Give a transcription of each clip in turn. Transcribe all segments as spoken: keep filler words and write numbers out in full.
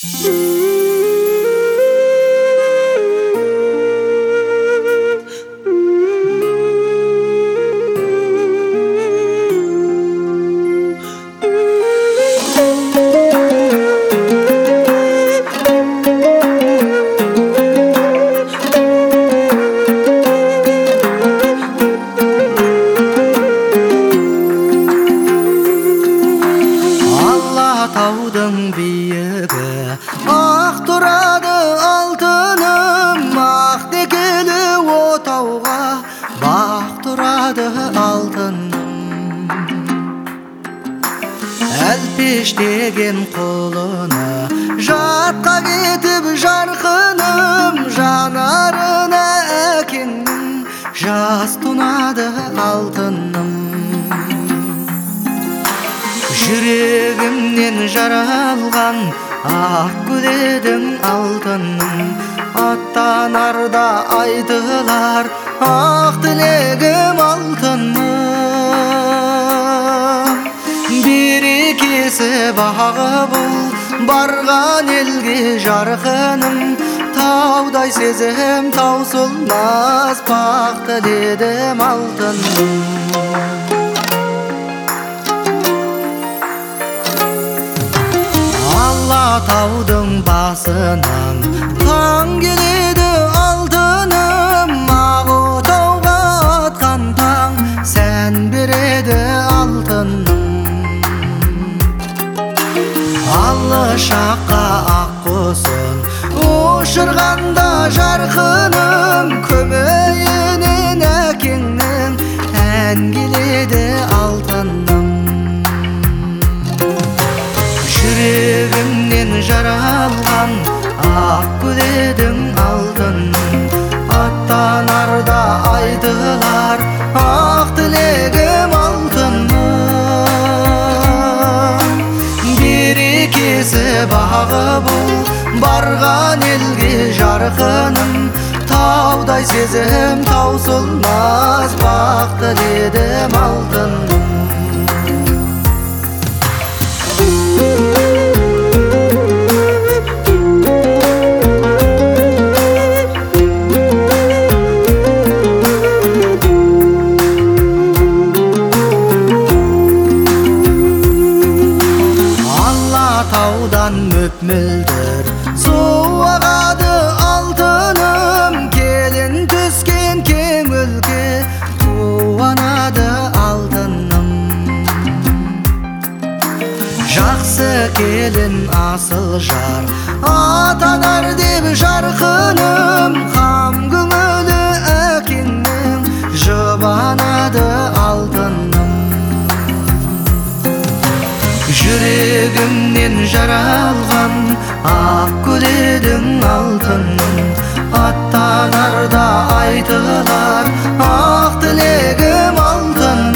Таудың биігі ақ тұрады алтыным, ақ некелі отауға бақ тұрады алтыным. Әлпештеген құлыны жатқа кетіп жарқыным, жанарына әкеңнің жас тұнады алтыным. Жүрегімнен жаралған ақ гүл едің алтыным, аттанарда айтылар ақ тілегім алтыным. Берекесі бағы бұл барған елге жарқыным, таудай сезім таусылмас бақ тіледім алтыным. Алатаудың басынан таң келеді алтыным, ақ отауға атқан таң сән береді алтыным. Алшаққа ақ құсын ұшырғанда жарқыным, көмейінен әкеңнің ән келеді алтыным. Жүрегімнен жаралған ақ гүл едің алтыным, аттанарда айтылар ақ тілегім алтыным. Берекесі бағы бұл барған елге жарқыным, таудай сезім таусылмас бақ тіледім алтыным. Таудан мөп-мөлдір су ағады алтыным, келін түскен кең өлке туанады алтыным. Жақсы келін асыл жар атанар деп жарқыным, қам көңілі әкеңнің жұбанады алтыным. Жүрегімнен жаралған ақ гүл едің алтыным, аттанарда айтылар ақ тілегім алтыным.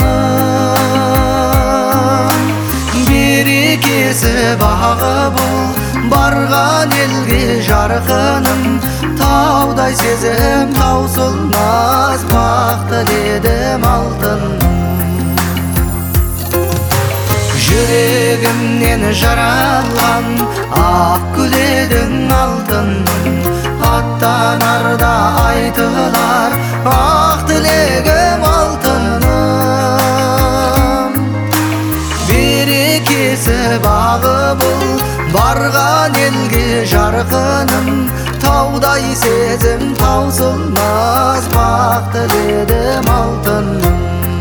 Берекесі бағы бұл барған елге жарқыным, таудай сезім таусылмас бақ тіледім алтыным. Жүрегімнен жаралған ақ гүл едің алтыным, аттанарда айтылар ақ тілегім алтыным. Берекесі бағы бұл барған елге жарқыным, таудай сезім таусылмас бақ тіледім алтыным.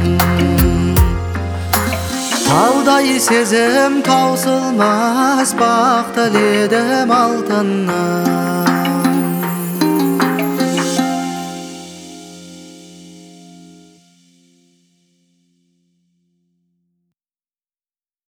Таудай сезім таусылмас бақ тіледім алтыным.